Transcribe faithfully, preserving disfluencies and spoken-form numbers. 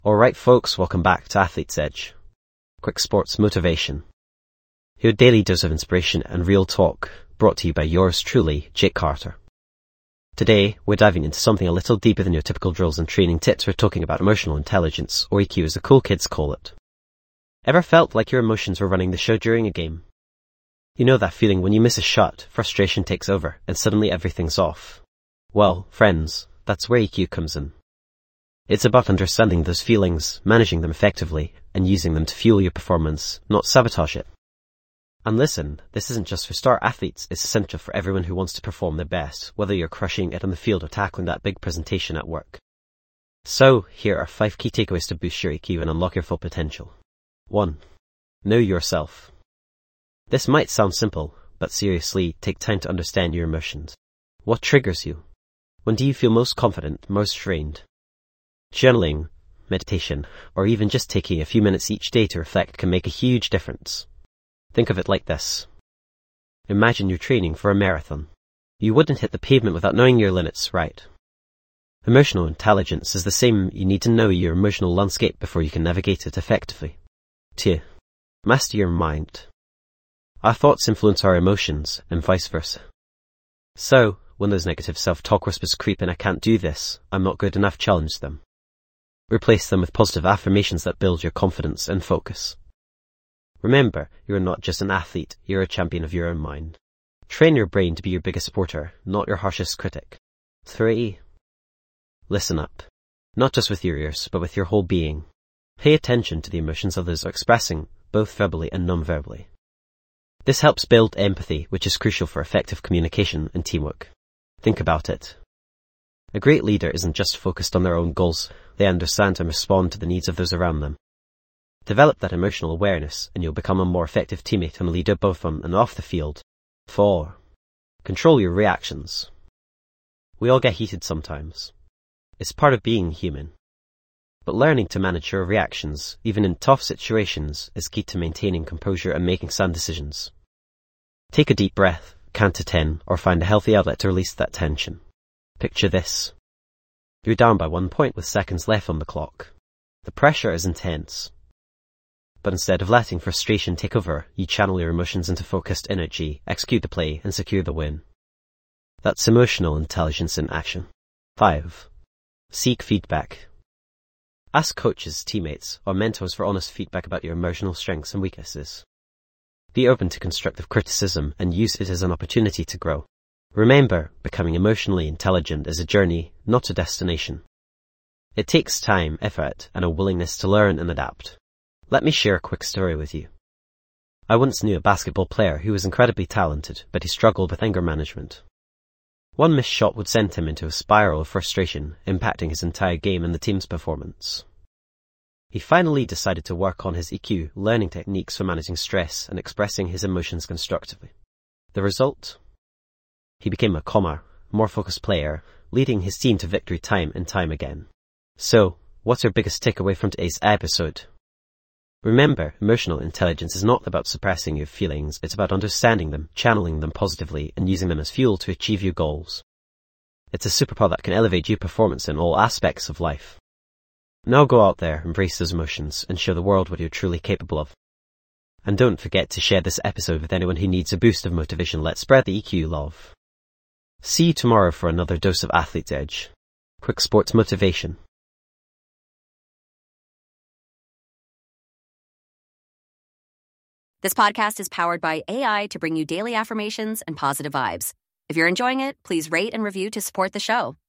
Alright folks, welcome back to Athlete's Edge. Quick sports motivation. Your daily dose of inspiration and real talk, brought to you by yours truly, Jake Carter. Today, we're diving into something a little deeper than your typical drills and training tips. We're talking about emotional intelligence, or E Q as the cool kids call it. Ever felt like your emotions were running the show during a game? You know that feeling when you miss a shot, frustration takes over, and suddenly everything's off. Well, friends, that's where E Q comes in. It's about understanding those feelings, managing them effectively, and using them to fuel your performance, not sabotage it. And listen, this isn't just for star athletes, it's essential for everyone who wants to perform their best, whether you're crushing it on the field or tackling that big presentation at work. So, here are five key takeaways to boost your E Q and unlock your full potential. one. Know yourself. This might sound simple, but seriously, take time to understand your emotions. What triggers you? When do you feel most confident, most drained? Journaling, meditation, or even just taking a few minutes each day to reflect can make a huge difference. Think of it like this. Imagine you're training for a marathon. You wouldn't hit the pavement without knowing your limits, right? Emotional intelligence is the same. You need to know your emotional landscape before you can navigate it effectively. two. Master your mind. Our thoughts influence our emotions, and vice versa. So, when those negative self-talk whispers creep in, I can't do this, I'm not good enough, challenge them. Replace them with positive affirmations that build your confidence and focus. Remember, you're not just an athlete, you're a champion of your own mind. Train your brain to be your biggest supporter, not your harshest critic. three. Listen up. Not just with your ears, but with your whole being. Pay attention to the emotions others are expressing, both verbally and non-verbally. This helps build empathy, which is crucial for effective communication and teamwork. Think about it. A great leader isn't just focused on their own goals, they understand and respond to the needs of those around them. Develop that emotional awareness, and you'll become a more effective teammate and leader both on and off the field. four. Control your reactions. We all get heated sometimes. It's part of being human. But learning to manage your reactions, even in tough situations, is key to maintaining composure and making sound decisions. Take a deep breath, count to ten, or find a healthy outlet to release that tension. Picture this. You're down by one point with seconds left on the clock. The pressure is intense. But instead of letting frustration take over, you channel your emotions into focused energy, execute the play, and secure the win. That's emotional intelligence in action. five. Seek feedback. Ask coaches, teammates, or mentors for honest feedback about your emotional strengths and weaknesses. Be open to constructive criticism and use it as an opportunity to grow. Remember, becoming emotionally intelligent is a journey, not a destination. It takes time, effort, and a willingness to learn and adapt. Let me share a quick story with you. I once knew a basketball player who was incredibly talented, but he struggled with anger management. One missed shot would send him into a spiral of frustration, impacting his entire game and the team's performance. He finally decided to work on his E Q, learning techniques for managing stress and expressing his emotions constructively. The result? He became a calmer, more focused player, leading his team to victory time and time again. So, what's your biggest takeaway from today's episode? Remember, emotional intelligence is not about suppressing your feelings, it's about understanding them, channeling them positively, and using them as fuel to achieve your goals. It's a superpower that can elevate your performance in all aspects of life. Now go out there, embrace those emotions, and show the world what you're truly capable of. And don't forget to share this episode with anyone who needs a boost of motivation. Let's spread the E Q love. See you tomorrow for another dose of Athlete's Edge. Quick sports motivation. This podcast is powered by A I to bring you daily affirmations and positive vibes. If you're enjoying it, please rate and review to support the show.